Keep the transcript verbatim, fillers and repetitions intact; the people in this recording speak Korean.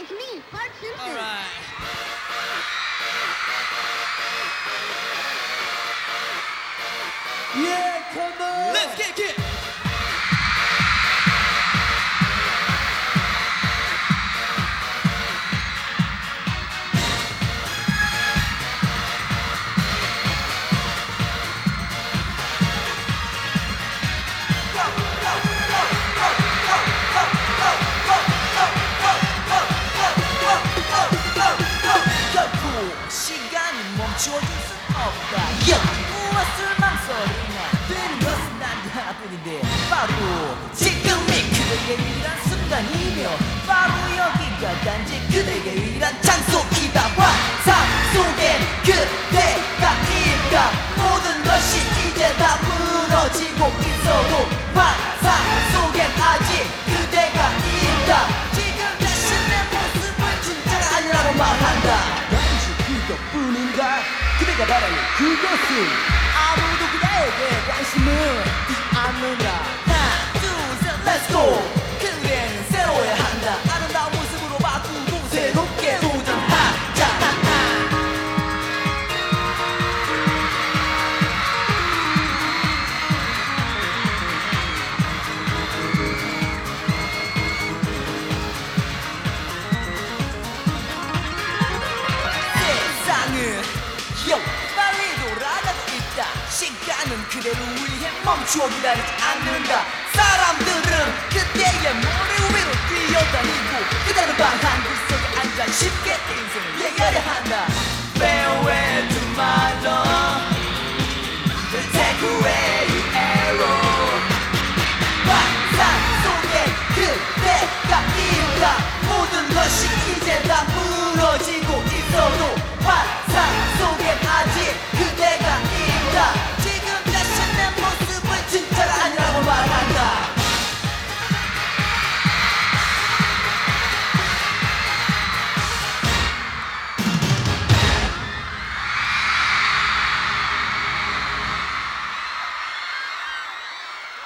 It's me, Bart Simpson. All right. Yeah, come on. Let's kick it. 결코 시간이 멈추어질 순 없다. 무엇을 망설이나 되는 것은 단지 하나뿐인데 바로 지금이 그대에게 유일한 순간이며 바로 여기가 단지 그대에게 유일한 장소이다. 환상 속엔 그대가 있다. 모든 것이 이제 다 무너지고 있어도 환상 속엔 아직 그대가 있다. 지금 다시 내 모습은 진짜가 아니라고 말한다. 단지 그것뿐인가? 그대가 바라는 그것은 아무도 그대에게 관심을 두지 않는다. 하나 둘셋 Let's go. 그대는 새로워야 한다. 아름다운 모습으로 바꾸고 새롭게 도전하자. 세상은 요 빨리 돌아가고 있다. 시간은 그대를 위해 멈추어 기다리지 않는다. 사람들은 그대의 머리 위로 뛰어다니고 그대는 방 한 구석에 앉아 쉽게 인생을 얘기하려 한다. Farewell to my love. Take away your arrow. 환상 속에 그대가 있다. 모든 것이 이제 다 무